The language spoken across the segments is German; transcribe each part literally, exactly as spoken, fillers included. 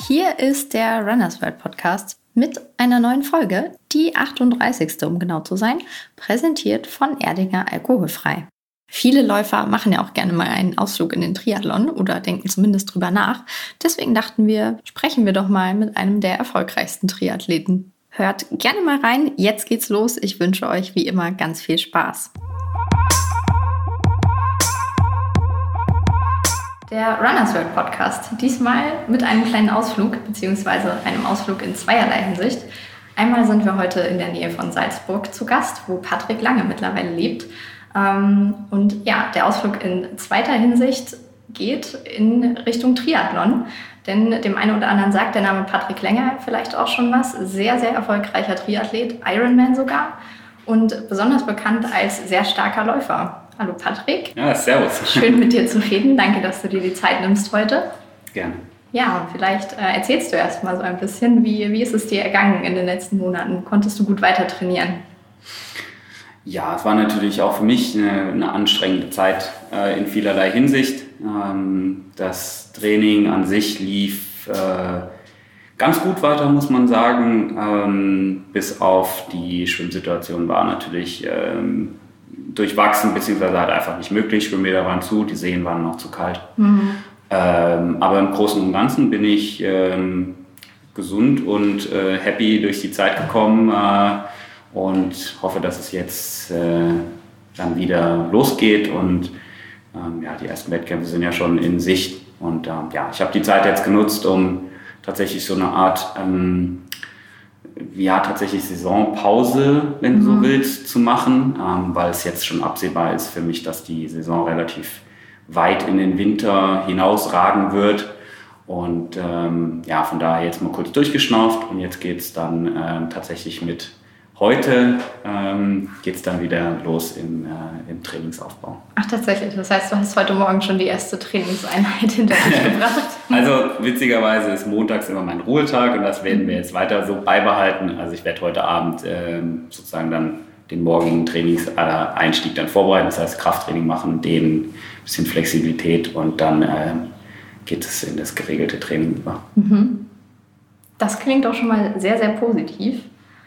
Hier ist der Runners World Podcast mit einer neuen Folge, die achtunddreißigste um genau zu sein, präsentiert von Erdinger Alkoholfrei. Viele Läufer machen ja auch gerne mal einen Ausflug in den Triathlon oder denken zumindest drüber nach. Deswegen dachten wir, sprechen wir doch mal mit einem der erfolgreichsten Triathleten. Hört gerne mal rein, jetzt geht's los. Ich wünsche euch wie immer ganz viel Spaß. Der Runners World Podcast, diesmal mit einem kleinen Ausflug, beziehungsweise einem Ausflug in zweierlei Hinsicht. Einmal sind wir heute in der Nähe von Salzburg zu Gast, wo Patrick Lange mittlerweile lebt. Und ja, der Ausflug in zweiter Hinsicht geht in Richtung Triathlon. Denn dem einen oder anderen sagt der Name Patrick Lange vielleicht auch schon was. Sehr, sehr erfolgreicher Triathlet, Ironman sogar. Und besonders bekannt als sehr starker Läufer. Hallo Patrick. Ja, servus. Schön mit dir zu reden. Danke, dass du dir die Zeit nimmst heute. Gerne. Ja, und vielleicht äh, erzählst du erst mal so ein bisschen, wie, wie ist es dir ergangen in den letzten Monaten? Konntest du gut weiter trainieren? Ja, es war natürlich auch für mich eine, eine anstrengende Zeit äh, in vielerlei Hinsicht. Ähm, das Training an sich lief äh, ganz gut weiter, muss man sagen. Ähm, bis auf die Schwimmsituation war natürlich ähm, durchwachsen, beziehungsweise halt einfach nicht möglich. Schwimmbäder waren zu, die Seen waren noch zu kalt. Mhm. Ähm, aber im Großen und Ganzen bin ich ähm, gesund und äh, happy durch die Zeit gekommen. Äh, Und hoffe, dass es jetzt äh, dann wieder losgeht. Und ähm, ja, die ersten Wettkämpfe sind ja schon in Sicht. Und ähm, ja, ich habe die Zeit jetzt genutzt, um tatsächlich so eine Art, ähm, ja, tatsächlich Saisonpause, wenn du mhm. so willst, zu machen. Ähm, weil es jetzt schon absehbar ist für mich, dass die Saison relativ weit in den Winter hinausragen wird. Und ähm, ja, von daher jetzt mal kurz durchgeschnauft. Und jetzt geht es dann ähm, tatsächlich mit Heute ähm, geht es dann wieder los im, äh, im Trainingsaufbau. Ach, tatsächlich. Das heißt, du hast heute Morgen schon die erste Trainingseinheit hinter dich gebracht. Also witzigerweise ist montags immer mein Ruhetag und das werden wir jetzt weiter so beibehalten. Also ich werde heute Abend ähm, sozusagen dann den morgigen Trainingseinstieg dann vorbereiten. Das heißt Krafttraining machen, dehnen, ein bisschen Flexibilität und dann äh, geht es in das geregelte Training über. Mhm. Das klingt doch schon mal sehr, sehr positiv.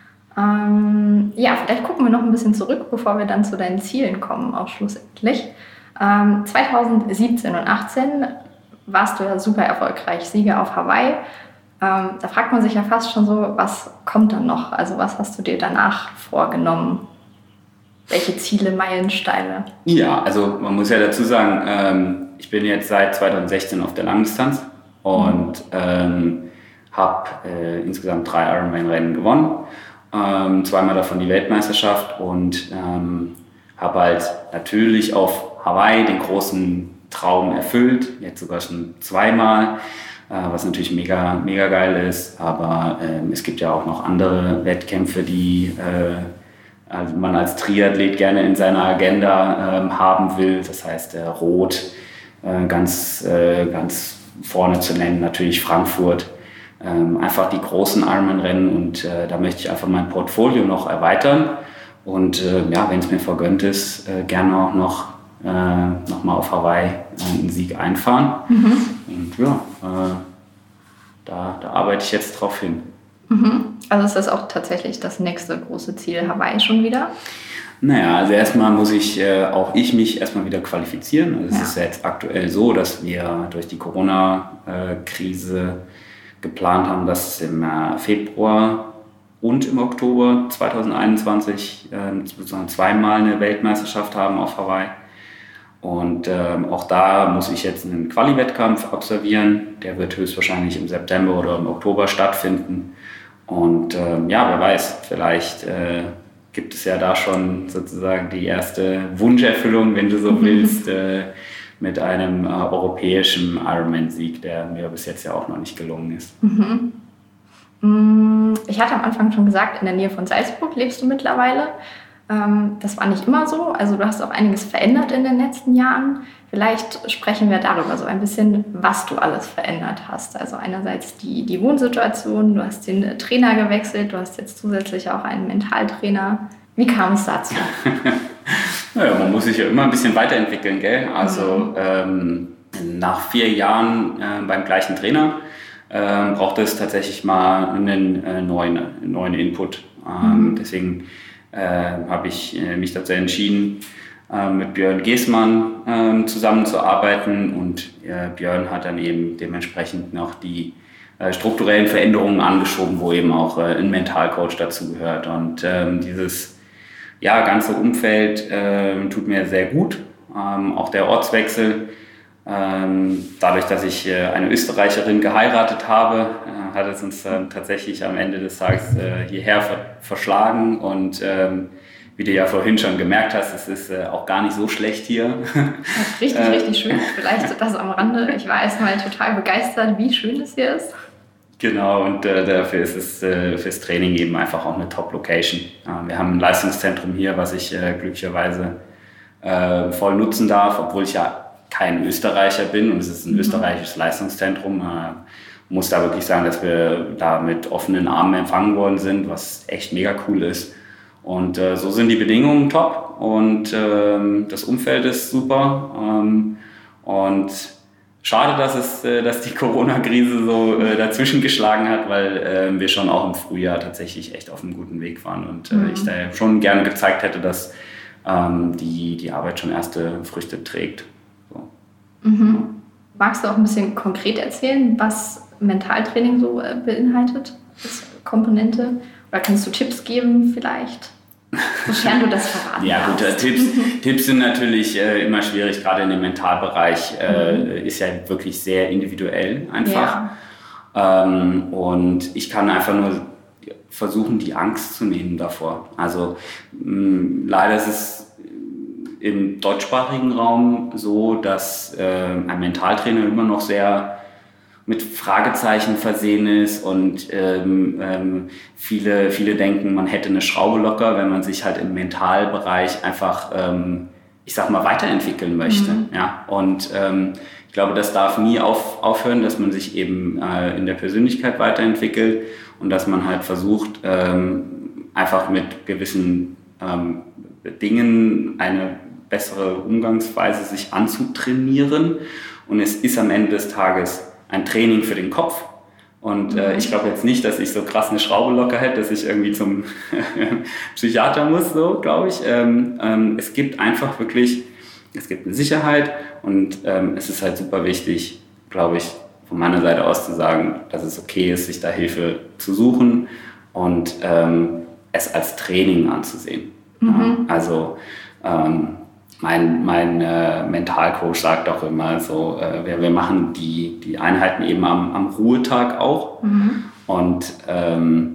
Ähm, ja, vielleicht gucken wir noch ein bisschen zurück, bevor wir dann zu deinen Zielen kommen, auch schlussendlich. Ähm, zweitausendsiebzehn und achtzehn warst du ja super erfolgreich, Sieger auf Hawaii. Ähm, da fragt man sich ja fast schon so, was kommt dann noch? Also was hast du dir danach vorgenommen? Welche Ziele, Meilensteine? Ja, also man muss ja dazu sagen, ähm, ich bin jetzt seit zweitausendsechzehn auf der Langdistanz und mhm. ähm, habe äh, insgesamt drei Ironman-Rennen gewonnen. Ähm, zweimal davon die Weltmeisterschaft und ähm, habe halt natürlich auf Hawaii den großen Traum erfüllt, jetzt sogar schon zweimal, äh, was natürlich mega, mega geil ist, aber ähm, es gibt ja auch noch andere Wettkämpfe, die äh, also man als Triathlet gerne in seiner Agenda ähm, haben will, das heißt äh, Rot äh, ganz, äh, ganz vorne zu nennen, natürlich Frankfurt. Ähm, einfach die großen Ironman-Rennen und äh, da möchte ich einfach mein Portfolio noch erweitern und äh, ja, wenn es mir vergönnt ist, äh, gerne auch noch, äh, noch mal auf Hawaii äh, einen Sieg einfahren. Mhm. Und ja, äh, da, da arbeite ich jetzt drauf hin. Mhm. Also ist das auch tatsächlich das nächste große Ziel, Hawaii schon wieder? Naja, also erstmal muss ich, äh, auch ich mich erstmal wieder qualifizieren. Also es ja. ist ja jetzt aktuell so, dass wir durch die Corona-Krise geplant haben, dass im Februar und im Oktober zweitausendeinundzwanzig äh, sozusagen zweimal eine Weltmeisterschaft haben auf Hawaii. Und ähm, auch da muss ich jetzt einen Quali-Wettkampf absolvieren. Der wird höchstwahrscheinlich im September oder im Oktober stattfinden. Und ähm, ja, wer weiß, vielleicht äh, gibt es ja da schon sozusagen die erste Wunscherfüllung, wenn du so willst, äh, mit einem äh, europäischen Ironman-Sieg, der mir bis jetzt ja auch noch nicht gelungen ist. Mhm. Ich hatte am Anfang schon gesagt, in der Nähe von Salzburg lebst du mittlerweile. Ähm, das war nicht immer so. Also du hast auch einiges verändert in den letzten Jahren. Vielleicht sprechen wir darüber so ein bisschen, was du alles verändert hast. Also einerseits die, die Wohnsituation, du hast den Trainer gewechselt, du hast jetzt zusätzlich auch einen Mentaltrainer. Wie kam es dazu? Naja, man muss sich ja immer ein bisschen weiterentwickeln, gell? Also mhm. ähm, nach vier Jahren äh, beim gleichen Trainer ähm, braucht es tatsächlich mal einen äh, neuen, neuen Input. Ähm, mhm. Deswegen äh, habe ich äh, mich dazu entschieden, äh, mit Björn Geßmann äh, zusammenzuarbeiten, und äh, Björn hat dann eben dementsprechend noch die äh, strukturellen Veränderungen angeschoben, wo eben auch äh, ein Mentalcoach dazu gehört. Und ähm, dieses ja, ganze Umfeld äh, tut mir sehr gut. Ähm, auch der Ortswechsel. Ähm, dadurch, dass ich äh, eine Österreicherin geheiratet habe, äh, hat es uns äh, tatsächlich am Ende des Tages äh, hierher ver- verschlagen. Und ähm, wie du ja vorhin schon gemerkt hast, es ist äh, auch gar nicht so schlecht hier. Richtig, äh, richtig schön. Vielleicht das am Rande. Ich war erstmal total begeistert, wie schön es hier ist. Genau, und äh, dafür ist es äh, fürs Training eben einfach auch eine Top-Location. Äh, wir haben ein Leistungszentrum hier, was ich äh, glücklicherweise äh, voll nutzen darf, obwohl ich ja kein Österreicher bin, und es ist ein mhm. österreichisches Leistungszentrum. Ich muss da wirklich sagen, dass wir da mit offenen Armen empfangen worden sind, was echt mega cool ist. Und äh, so sind die Bedingungen top, und ähm, das Umfeld ist super. Ähm, und schade, dass, es, äh, dass die Corona-Krise so äh, dazwischen geschlagen hat, weil äh, wir schon auch im Frühjahr tatsächlich echt auf einem guten Weg waren, und äh, mhm. ich da schon gerne gezeigt hätte, dass ähm, die, die Arbeit schon erste Früchte trägt. So. Mhm. Magst du auch ein bisschen konkret erzählen, was Mentaltraining so äh, beinhaltet als Komponente? Oder kannst du Tipps geben vielleicht, sofern du das verraten Ja gut, äh, Tipps, Tipps sind natürlich äh, immer schwierig, gerade in dem Mentalbereich äh, mhm. ist ja wirklich sehr individuell einfach. Ja. Ähm, und ich kann einfach nur versuchen, die Angst zu nehmen davor. Also mh, leider ist es im deutschsprachigen Raum so, dass äh, ein Mentaltrainer immer noch sehr mit Fragezeichen versehen ist, und ähm, ähm, viele, viele denken, man hätte eine Schraube locker, wenn man sich halt im Mentalbereich einfach, ähm, ich sag mal, weiterentwickeln möchte. Mhm. Ja? Und ähm, ich glaube, das darf nie auf, aufhören, dass man sich eben äh, in der Persönlichkeit weiterentwickelt, und dass man halt versucht, ähm, einfach mit gewissen ähm, Dingen eine bessere Umgangsweise sich anzutrainieren. Und es ist am Ende des Tages ein Training für den Kopf. Und äh, ich glaube jetzt nicht, dass ich so krass eine Schraube locker hätte, dass ich irgendwie zum Psychiater muss, so glaube ich. Ähm, ähm, es gibt einfach wirklich, es gibt eine Sicherheit, und ähm, es ist halt super wichtig, glaube ich, von meiner Seite aus zu sagen, dass es okay ist, sich da Hilfe zu suchen und ähm, es als Training anzusehen. Mhm. Ja, also ähm, Mein, mein äh, Mentalcoach sagt auch immer so, äh, wir, wir machen die, die Einheiten eben am, am Ruhetag auch. Mhm. Und ähm,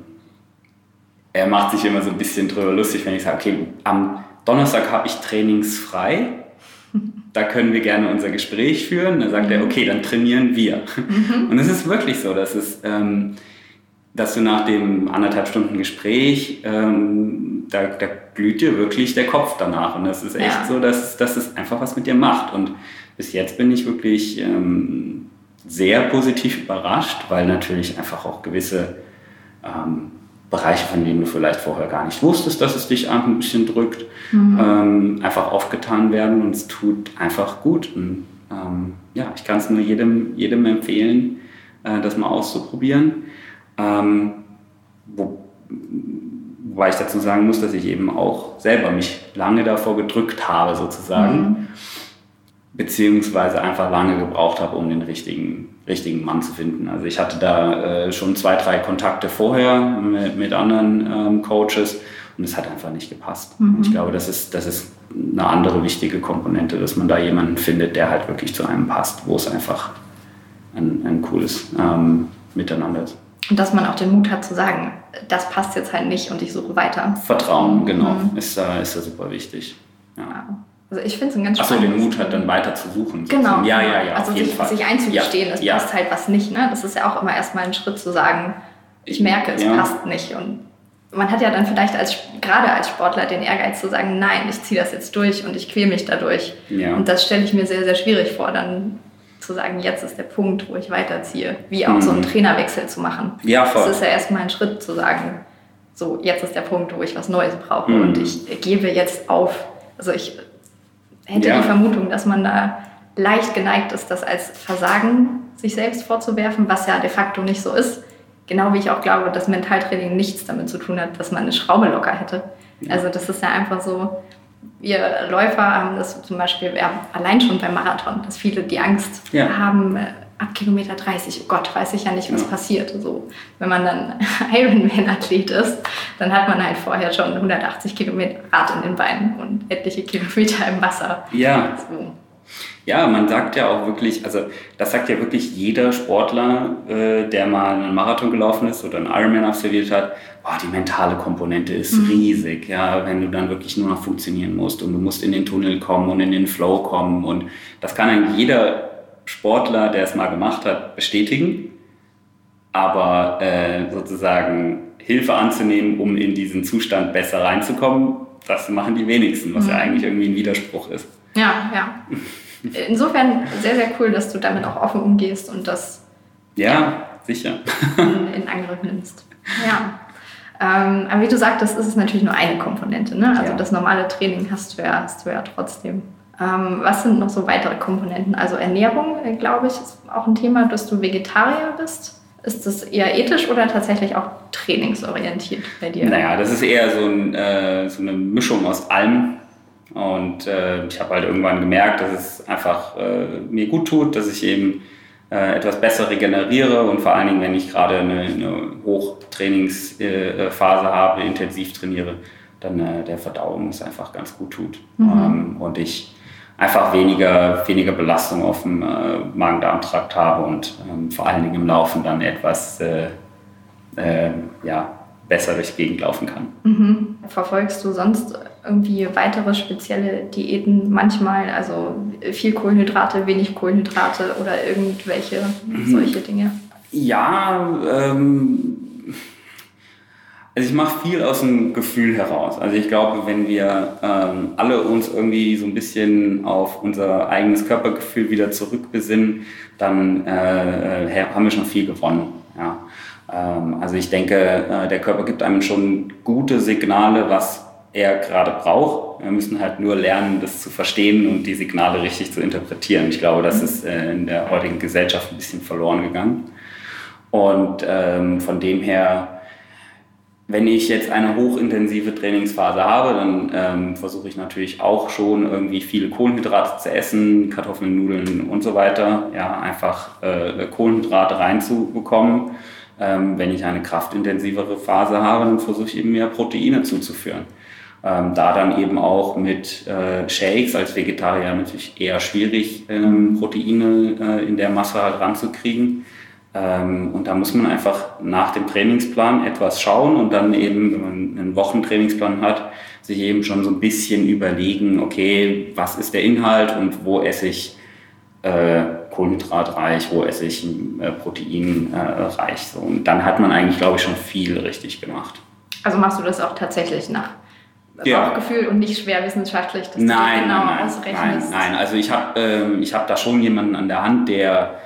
er macht sich immer so ein bisschen drüber lustig, wenn ich sage, okay, am Donnerstag habe ich trainingsfrei, da können wir gerne unser Gespräch führen. Dann sagt mhm. er, okay, dann trainieren wir. Mhm. Und es ist wirklich so, dass es... Ähm, dass du nach dem anderthalb Stunden Gespräch, ähm, da, da glüht dir wirklich der Kopf danach. Und das ist echt ja. so, dass, dass es einfach was mit dir macht. Und bis jetzt bin ich wirklich ähm, sehr positiv überrascht, weil natürlich einfach auch gewisse ähm, Bereiche, von denen du vielleicht vorher gar nicht wusstest, dass es dich ein bisschen drückt, mhm. ähm, einfach aufgetan werden, und es tut einfach gut. Und ähm, ja, ich kann es nur jedem, jedem empfehlen, äh, das mal auszuprobieren. Ähm, wo, wobei ich dazu sagen muss, dass ich eben auch selber mich lange davor gedrückt habe sozusagen, mhm. beziehungsweise einfach lange gebraucht habe, um den richtigen, richtigen Mann zu finden. Also ich hatte da äh, schon zwei, drei Kontakte vorher mit, mit anderen ähm, Coaches, und es hat einfach nicht gepasst. Mhm. Ich glaube, das ist, das ist eine andere wichtige Komponente, dass man da jemanden findet, der halt wirklich zu einem passt, wo es einfach ein, ein cooles ähm, Miteinander ist. Und dass man auch den Mut hat zu sagen, das passt jetzt halt nicht und ich suche weiter. Vertrauen, genau, mhm. ist, äh, ist da super wichtig. Ja. Also ich finde es ein ganz Achso, den Mut hat, dann weiter zu suchen. Genau. Ja, ja, ja, also auf jeden sich, Fall. sich einzugestehen, ja. es ja. passt halt was nicht. Ne? Das ist ja auch immer erstmal ein Schritt zu sagen, ich merke, es ja. passt nicht. Und man hat ja dann vielleicht als, gerade als Sportler den Ehrgeiz zu sagen, nein, ich ziehe das jetzt durch und ich quäle mich dadurch. Ja. Und das stelle ich mir sehr, sehr schwierig vor, dann zu sagen, jetzt ist der Punkt, wo ich weiterziehe. Wie auch mhm. so einen Trainerwechsel zu machen. Ja, voll. Das ist ja erstmal ein Schritt zu sagen, so jetzt ist der Punkt, wo ich was Neues brauche mhm. und ich gebe jetzt auf. Also ich hätte ja. die Vermutung, dass man da leicht geneigt ist, das als Versagen sich selbst vorzuwerfen, was ja de facto nicht so ist. Genau wie ich auch glaube, dass Mentaltraining nichts damit zu tun hat, dass man eine Schraube locker hätte. Ja. Also das ist ja einfach so, wir Läufer haben das zum Beispiel ja, allein schon beim Marathon, dass viele die Angst ja. haben, ab Kilometer dreißig, oh Gott, weiß ich ja nicht, was ja. passiert. So, wenn man dann Ironman-Athlet ist, dann hat man halt vorher schon hundertachtzig Kilometer Rad in den Beinen und etliche Kilometer im Wasser. Ja. So. Ja, man sagt ja auch wirklich, also das sagt ja wirklich jeder Sportler, äh, der mal einen Marathon gelaufen ist oder einen Ironman absolviert hat, boah, die mentale Komponente ist mhm. riesig, ja, wenn du dann wirklich nur noch funktionieren musst und du musst in den Tunnel kommen und in den Flow kommen und das kann eigentlich jeder Sportler, der es mal gemacht hat, bestätigen, aber äh, sozusagen Hilfe anzunehmen, um in diesen Zustand besser reinzukommen, das machen die wenigsten, was mhm. ja eigentlich irgendwie ein Widerspruch ist. Ja, ja. Insofern sehr, sehr cool, dass du damit auch offen umgehst und das ja, ja sicher in, in Angriff nimmst. Ja. Ähm, aber wie du sagtest, ist es natürlich nur eine Komponente. Ne? Also ja. das normale Training hast du ja, hast du ja trotzdem. Ähm, was sind noch so weitere Komponenten? Also Ernährung, äh, glaube ich, ist auch ein Thema, dass du Vegetarier bist. Ist das eher ethisch oder tatsächlich auch trainingsorientiert bei dir? Naja, das ist eher so, ein, äh, so eine Mischung aus allem. Und äh, ich habe halt irgendwann gemerkt, dass es einfach äh, mir gut tut, dass ich eben äh, etwas besser regeneriere und vor allen Dingen, wenn ich gerade eine, eine Hochtrainingsphase äh, habe, intensiv trainiere, dann äh, der Verdauung es einfach ganz gut tut. Mhm. Ähm, und ich einfach weniger, weniger Belastung auf dem äh, Magen-Darm-Trakt habe und ähm, vor allen Dingen im Laufen dann etwas äh, äh, ja, besser durch die Gegend laufen kann. Mhm. Verfolgst du sonst irgendwie weitere spezielle Diäten manchmal, also viel Kohlenhydrate, wenig Kohlenhydrate oder irgendwelche mhm. solche Dinge? Ja, ähm, also ich mache viel aus dem Gefühl heraus. Also ich glaube, wenn wir ähm, alle uns irgendwie so ein bisschen auf unser eigenes Körpergefühl wieder zurückbesinnen, dann äh, haben wir schon viel gewonnen. Ja. Ähm, also ich denke, äh, der Körper gibt einem schon gute Signale, was er gerade braucht. Wir müssen halt nur lernen, das zu verstehen und die Signale richtig zu interpretieren. Ich glaube, das ist äh, in der heutigen Gesellschaft ein bisschen verloren gegangen. Und ähm, von dem her, wenn ich jetzt eine hochintensive Trainingsphase habe, dann ähm, versuche ich natürlich auch schon irgendwie viele Kohlenhydrate zu essen, Kartoffeln, Nudeln und so weiter. Ja, einfach äh, Kohlenhydrate reinzubekommen. Ähm, wenn ich eine kraftintensivere Phase habe, dann versuche ich eben mehr Proteine zuzuführen. Ähm, da dann eben auch mit äh, Shakes als Vegetarier natürlich eher schwierig, ähm, Proteine äh, in der Masse halt ranzukriegen. Ähm, und da muss man einfach nach dem Trainingsplan etwas schauen und dann eben, wenn man einen Wochentrainingsplan hat, sich eben schon so ein bisschen überlegen, okay, was ist der Inhalt und wo esse ich äh, kohlenhydratreich, wo esse ich äh, proteinreich. So. Und dann hat man eigentlich, glaube ich, schon viel richtig gemacht. Also machst du das auch tatsächlich nach ja. Bauchgefühl und nicht schwer wissenschaftlich, dass nein, du genau nein, ausrechnest? Nein, nein, also ich habe ähm, ich hab da schon jemanden an der Hand, der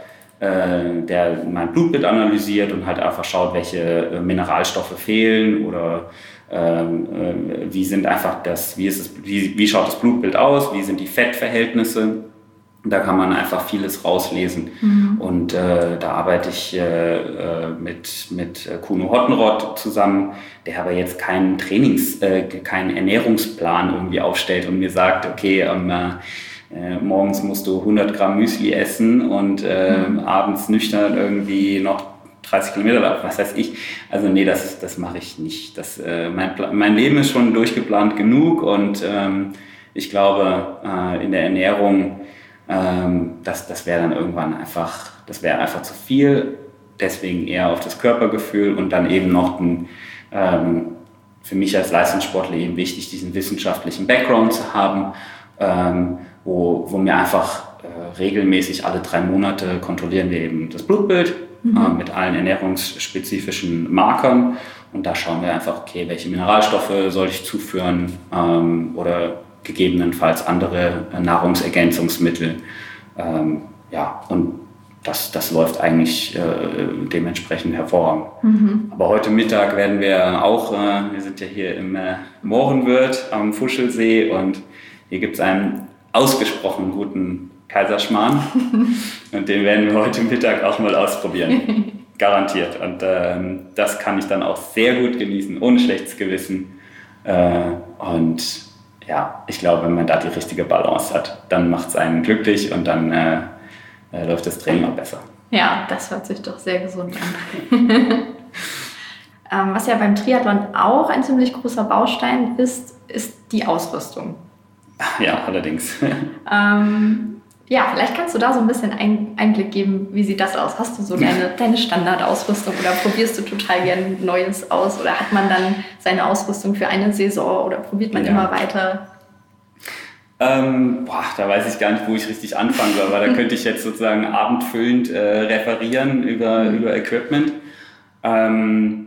äh, der mein Blutbild analysiert und halt einfach schaut, welche äh, Mineralstoffe fehlen oder ähm, äh, wie sind einfach das, wie ist es, wie, wie schaut das Blutbild aus, wie sind die Fettverhältnisse. Da kann man einfach vieles rauslesen. Mhm. Und äh, da arbeite ich äh, mit, mit Kuno Hottenrott zusammen, der aber jetzt keinen Trainings-, äh, keinen Ernährungsplan irgendwie aufstellt und mir sagt, okay, ähm, äh, morgens musst du hundert Gramm Müsli essen und äh, mhm. abends nüchtern irgendwie noch dreißig Kilometer, was weiß ich. Also nee, das, das mache ich nicht. Das, äh, mein, mein Leben ist schon durchgeplant genug und ähm, ich glaube, äh, in der Ernährung Ähm, das das wäre dann irgendwann einfach, das wäre einfach zu viel, deswegen eher auf das Körpergefühl und dann eben noch ein, ähm, für mich als Leistungssportler eben wichtig, diesen wissenschaftlichen Background zu haben, ähm, wo, wo mir einfach äh, regelmäßig alle drei Monate kontrollieren wir eben das Blutbild mhm. äh, mit allen ernährungsspezifischen Markern und da schauen wir einfach, okay, welche Mineralstoffe soll ich zuführen ähm, oder gegebenenfalls andere Nahrungsergänzungsmittel. Ähm, ja, und das, das läuft eigentlich äh, dementsprechend hervorragend. Mhm. Aber heute Mittag werden wir auch, äh, wir sind ja hier im äh, Mohrenwirt am Fuschelsee und hier gibt es einen ausgesprochen guten Kaiserschmarrn. Und den werden wir heute Mittag auch mal ausprobieren. Garantiert. Und ähm, das kann ich dann auch sehr gut genießen, ohne schlechtes Gewissen. Äh, und ja, ich glaube, wenn man da die richtige Balance hat, dann macht es einen glücklich und dann äh, äh, läuft das Training auch besser. Ja, das hört sich doch sehr gesund an. ähm, was ja beim Triathlon auch ein ziemlich großer Baustein ist, ist die Ausrüstung. Ja, allerdings. ähm, ja, vielleicht kannst du da so ein bisschen ein, Einblick geben, wie sieht das aus? Hast du so deine, deine Standardausrüstung oder probierst du total gern Neues aus? Oder hat man dann seine Ausrüstung für eine Saison oder probiert man ja. immer weiter? Ähm, boah, da weiß ich gar nicht, wo ich richtig anfangen soll, weil da könnte ich jetzt sozusagen abendfüllend äh, referieren über, mhm. über Equipment. Ähm,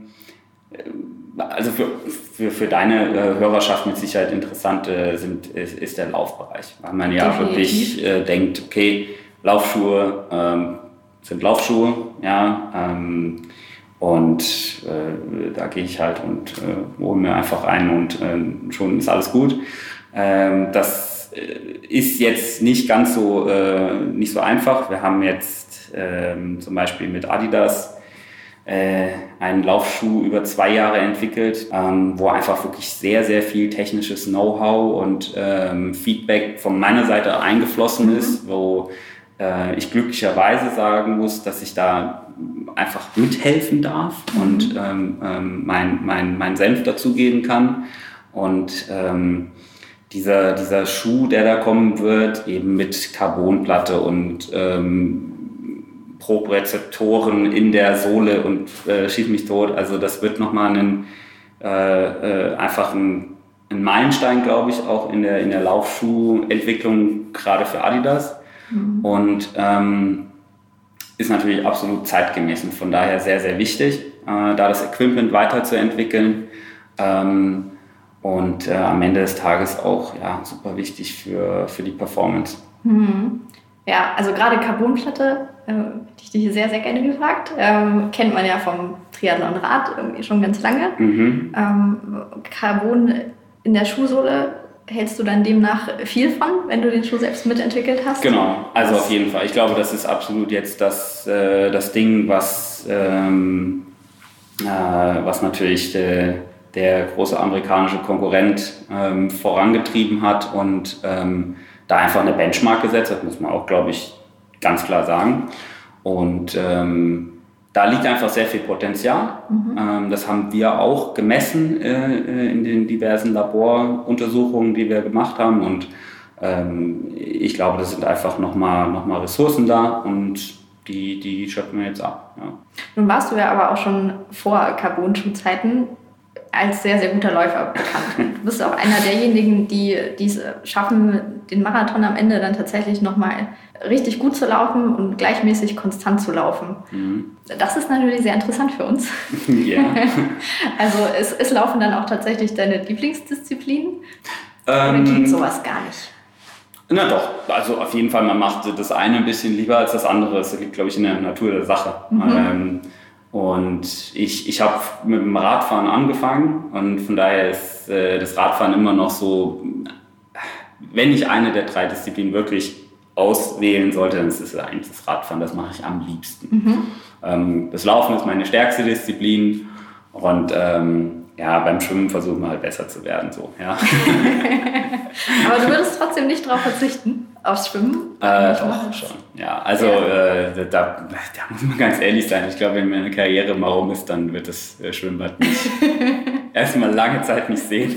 also für, für, für deine äh, Hörerschaft mit Sicherheit interessant äh, sind, ist, ist der Laufbereich, weil man ja Definitiv. wirklich äh, denkt, okay, Laufschuhe ähm, sind Laufschuhe, ja, ähm, und äh, da gehe ich halt und äh, hole mir einfach ein und äh, schon ist alles gut. Ähm, das ist jetzt nicht ganz so, äh, nicht so einfach. Wir haben jetzt ähm, zum Beispiel mit Adidas äh, einen Laufschuh über zwei Jahre entwickelt, ähm, wo einfach wirklich sehr, sehr viel technisches Know-how und ähm, Feedback von meiner Seite eingeflossen mhm. ist, wo äh, ich glücklicherweise sagen muss, dass ich da einfach mithelfen darf mhm. und ähm, ähm, mein, mein, mein Senf dazugeben kann. Und ähm, Dieser, dieser Schuh, der da kommen wird, eben mit Carbonplatte und ähm, Proprezeptoren in der Sohle und äh, schieß mich tot. Also das wird nochmal ein, äh, äh, einfach ein, ein Meilenstein, glaube ich, auch in der, in der Laufschuhentwicklung, gerade für Adidas. Mhm. Und ähm, ist natürlich absolut zeitgemäß und von daher sehr, sehr wichtig, äh, da das Equipment weiterzuentwickeln. Ähm, Und äh, am Ende des Tages auch ja, super wichtig für, für die Performance. Mhm. Ja, also gerade Carbonplatte, äh, hätte ich dich sehr, sehr gerne gefragt. Ähm, kennt man ja vom Triathlon-Rad irgendwie schon ganz lange. Mhm. Ähm, Carbon in der Schuhsohle, hältst du dann demnach viel von, wenn du den Schuh selbst mitentwickelt hast? Genau, also was? Auf jeden Fall. Ich glaube, das ist absolut jetzt das, äh, das Ding, was, ähm, äh, was natürlich äh, der große amerikanische Konkurrent ähm, vorangetrieben hat und ähm, da einfach eine Benchmark gesetzt hat, muss man auch, glaube ich, ganz klar sagen. Und ähm, da liegt einfach sehr viel Potenzial. Mhm. Ähm, das haben wir auch gemessen äh, in den diversen Laboruntersuchungen, die wir gemacht haben. Und ähm, ich glaube, das sind einfach nochmal noch mal Ressourcen da und die, die schöpfen wir jetzt ab. Ja. Nun warst du ja aber auch schon vor Carbon-Schuhzeiten als sehr, sehr guter Läufer bekannt. Du bist auch einer derjenigen, die es schaffen, den Marathon am Ende dann tatsächlich nochmal richtig gut zu laufen und gleichmäßig konstant zu laufen. Mhm. Das ist natürlich sehr interessant für uns. Ja. Also ist, ist Laufen dann auch tatsächlich deine Lieblingsdisziplin? Ähm, Oder geht sowas gar nicht? Na doch, also auf jeden Fall, man macht das eine ein bisschen lieber als das andere. Das liegt, glaube ich, in der Natur der Sache. Mhm. Ähm, Und ich, ich habe mit dem Radfahren angefangen und von daher ist äh, das Radfahren immer noch so, wenn ich eine der drei Disziplinen wirklich auswählen sollte, dann ist es eigentlich das Radfahren, das mache ich am liebsten. Mhm. Ähm, das Laufen ist meine stärkste Disziplin und ähm, ja, beim Schwimmen versuchen wir halt besser zu werden. So, ja. Aber du würdest trotzdem nicht darauf verzichten, aufs Schwimmen? Äh, doch, schon. Ja, also ja. Äh, da, da muss man ganz ehrlich sein. Ich glaube, wenn meine Karriere mal rum ist, dann wird das Schwimmbad nicht erstmal lange Zeit nicht sehen.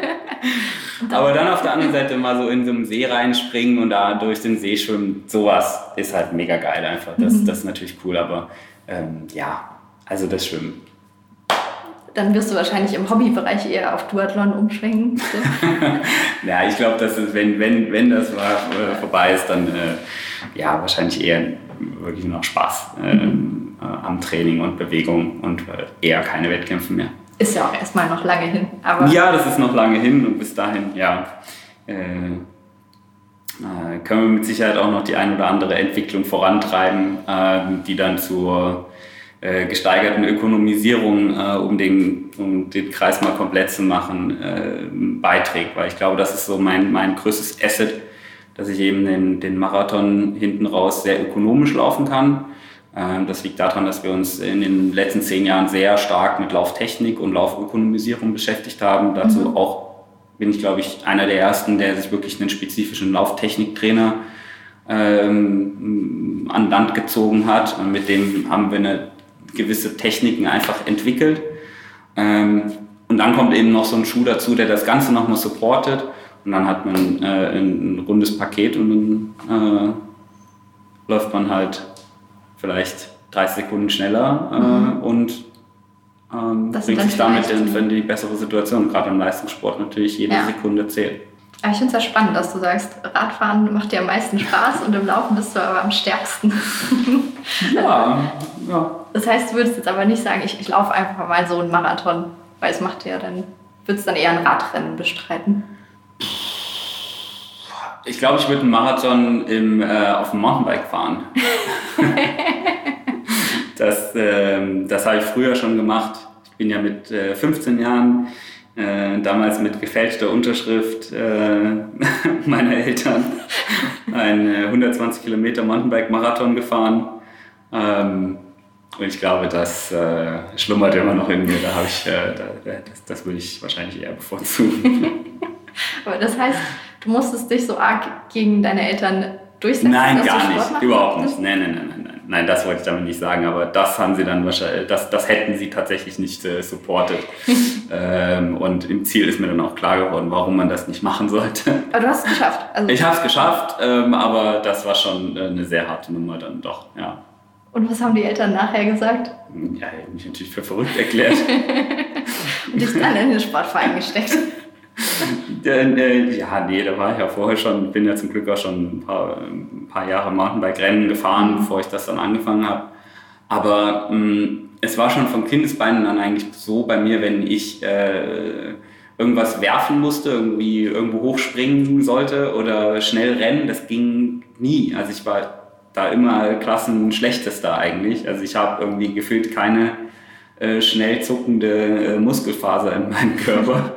Aber dann auf der anderen Seite mal so in so einen See reinspringen und da durch den See schwimmen, sowas ist halt mega geil einfach. Das, mhm. das ist natürlich cool, aber ähm, ja, also das Schwimmen. Dann wirst du wahrscheinlich im Hobbybereich eher auf Duathlon umschwenken. So. Ja, ich glaube, dass es, wenn, wenn, wenn das mal äh, vorbei ist, dann äh, ja, wahrscheinlich eher wirklich noch Spaß äh, mhm. äh, am Training und Bewegung und äh, eher keine Wettkämpfe mehr. Ist ja auch erstmal noch lange hin. Aber ja, das ist noch lange hin und bis dahin, ja, äh, äh, können wir mit Sicherheit auch noch die ein oder andere Entwicklung vorantreiben, äh, die dann zur äh, gesteigerten Ökonomisierung, äh, um, den, um den Kreis mal komplett zu machen, äh, beiträgt. Weil ich glaube, das ist so mein, mein größtes Asset, dass ich eben den, den Marathon hinten raus sehr ökonomisch laufen kann. Das liegt daran, dass wir uns in den letzten zehn Jahren sehr stark mit Lauftechnik und Laufökonomisierung beschäftigt haben. Dazu mhm. auch bin ich, glaube ich, einer der Ersten, der sich wirklich einen spezifischen Lauftechniktrainer ähm, an Land gezogen hat. Und mit dem haben wir eine gewisse Techniken einfach entwickelt. Ähm, und dann kommt eben noch so ein Schuh dazu, der das Ganze nochmal supportet. Und dann hat man äh, ein, ein rundes Paket und dann äh, läuft man halt vielleicht dreißig Sekunden schneller äh, mhm. und ähm, bringt sich damit in, in die bessere Situation. Gerade im Leistungssport natürlich jede ja. Sekunde zählt. Aber ich finde es ja spannend, dass du sagst, Radfahren macht dir am meisten Spaß und im Laufen bist du aber am stärksten. ja, ja. Das heißt, du würdest jetzt aber nicht sagen, ich, ich laufe einfach mal so einen Marathon, weil es macht ja dann, würdest du dann eher ein Radrennen bestreiten? Ich glaube, ich würde einen Marathon im, äh, auf dem Mountainbike fahren. das ähm, das habe ich früher schon gemacht. Ich bin ja mit äh, fünfzehn Jahren, äh, damals mit gefälschter Unterschrift äh, meiner Eltern, einen äh, hundertzwanzig Kilometer Mountainbike-Marathon gefahren. Ähm, und ich glaube, das äh, schlummert immer noch in mir. Da habe ich, äh, da, das, das würde ich wahrscheinlich eher bevorzugen. Aber das heißt, du musstest dich so arg gegen deine Eltern durchsetzen? Nein, gar nicht. Überhaupt nicht. Nein, nein, nein, nein, nein. Nein, das wollte ich damit nicht sagen. Aber das haben sie dann wahrscheinlich, das, das hätten sie tatsächlich nicht äh, supportet. ähm, und im Ziel ist mir dann auch klar geworden, warum man das nicht machen sollte. Aber du hast es geschafft. Also ich habe es geschafft, ähm, aber das war schon äh, eine sehr harte Nummer dann doch, ja. Und was haben die Eltern nachher gesagt? Ja, ich habe mich natürlich für verrückt erklärt. Und dich dann in den Sportverein gesteckt. Ja, nee, da war ich ja vorher schon, bin ja zum Glück auch schon ein paar, ein paar Jahre Mountainbike-Rennen gefahren, bevor ich das dann angefangen habe. Aber mh, es war schon von Kindesbeinen an eigentlich so bei mir, wenn ich äh, irgendwas werfen musste, irgendwie irgendwo hochspringen sollte oder schnell rennen, das ging nie. Also ich war da immer Klassenschlechtester eigentlich. Also ich habe irgendwie gefühlt keine äh, schnell zuckende äh, Muskelfaser in meinem Körper.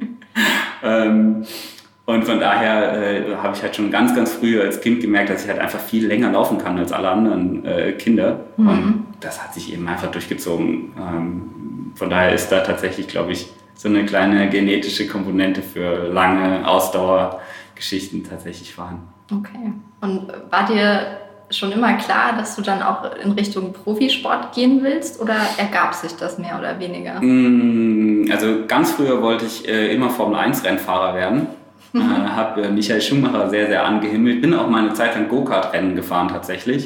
ähm, und von daher äh, habe ich halt schon ganz, ganz früh als Kind gemerkt, dass ich halt einfach viel länger laufen kann als alle anderen äh, Kinder. Mhm. Und das hat sich eben einfach durchgezogen. Ähm, von daher ist da tatsächlich, glaube ich, so eine kleine genetische Komponente für lange Ausdauergeschichten tatsächlich vorhanden. Okay. Und war dir schon immer klar, dass du dann auch in Richtung Profisport gehen willst oder ergab sich das mehr oder weniger? Also ganz früher wollte ich äh, immer Formel eins Rennfahrer werden. Mhm. Äh, habe äh, Michael Schumacher sehr, sehr angehimmelt. Bin auch mal eine Zeit lang Go-Kart-Rennen gefahren tatsächlich.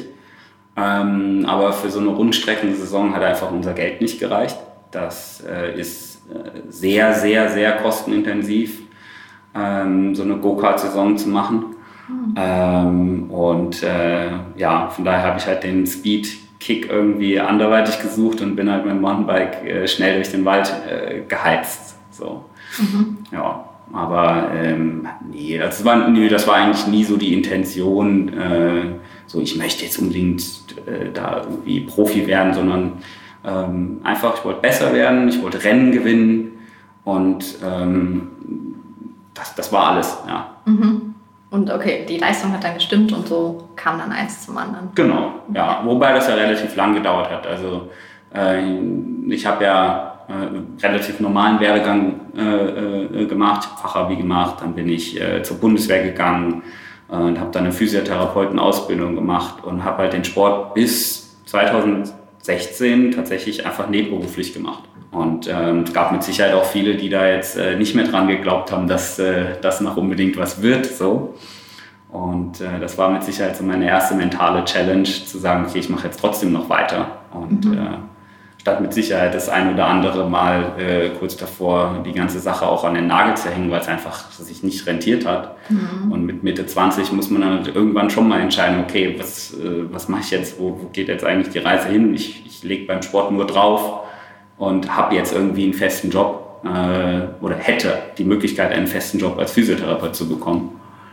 Ähm, aber für so eine Rundstreckensaison hat einfach unser Geld nicht gereicht. Das äh, ist äh, sehr, sehr, sehr kostenintensiv, ähm, so eine Go-Kart-Saison zu machen. Mhm. Ähm, und äh, ja, von daher habe ich halt den Speed-Kick irgendwie anderweitig gesucht und bin halt mit dem Mountainbike äh, schnell durch den Wald äh, geheizt. So. Mhm. Ja, aber ähm, nee, das war, nee, das war eigentlich nie so die Intention, äh, so ich möchte jetzt unbedingt äh, da irgendwie Profi werden, sondern ähm, einfach, ich wollte besser werden, ich wollte Rennen gewinnen und ähm, das, das war alles, ja. Mhm. Und okay, die Leistung hat dann gestimmt und so kam dann eins zum anderen. Genau, ja. Wobei das ja relativ lang gedauert hat. Also äh, ich habe ja äh, relativ normalen Werdegang äh, äh, gemacht, ich habe Fachabi gemacht, dann bin ich äh, zur Bundeswehr gegangen äh, und habe dann eine Physiotherapeutenausbildung gemacht und habe halt den Sport bis zweitausendsechzehn tatsächlich einfach nebenberuflich gemacht. Und ähm, es gab mit Sicherheit auch viele, die da jetzt äh, nicht mehr dran geglaubt haben, dass äh, das noch unbedingt was wird. So. Und äh, das war mit Sicherheit so meine erste mentale Challenge, zu sagen, okay, ich mache jetzt trotzdem noch weiter. Und mhm. äh, statt mit Sicherheit das ein oder andere Mal äh, kurz davor die ganze Sache auch an den Nagel zu hängen, weil es einfach sich nicht rentiert hat. Mhm. Und mit Mitte zwanzig muss man dann irgendwann schon mal entscheiden, okay, was, äh, was mache ich jetzt, wo, wo geht jetzt eigentlich die Reise hin? Ich, ich lege beim Sport nur drauf und habe jetzt irgendwie einen festen Job äh, oder hätte die Möglichkeit, einen festen Job als Physiotherapeut zu bekommen.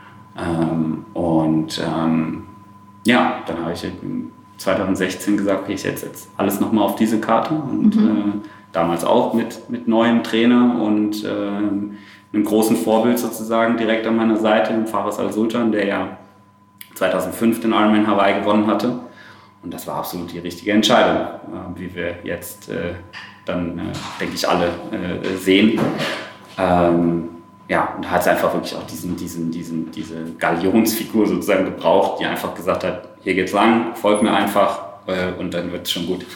Ähm, und ähm, ja, dann habe ich zweitausendsechzehn gesagt, okay, ich setze jetzt alles nochmal auf diese Karte und mhm. äh, damals auch mit, mit neuem Trainer und äh, einem großen Vorbild sozusagen direkt an meiner Seite, dem Fares Al-Sultan, der ja zweitausendfünf den Ironman Hawaii gewonnen hatte. Und das war absolut die richtige Entscheidung, äh, wie wir jetzt äh, dann, äh, denke ich, alle äh, sehen. Ähm, ja, und da hat es einfach wirklich auch diesen, diesen, diesen, diese Galionsfigur sozusagen gebraucht, die einfach gesagt hat, hier geht's lang, folgt mir einfach äh, und dann wird es schon gut.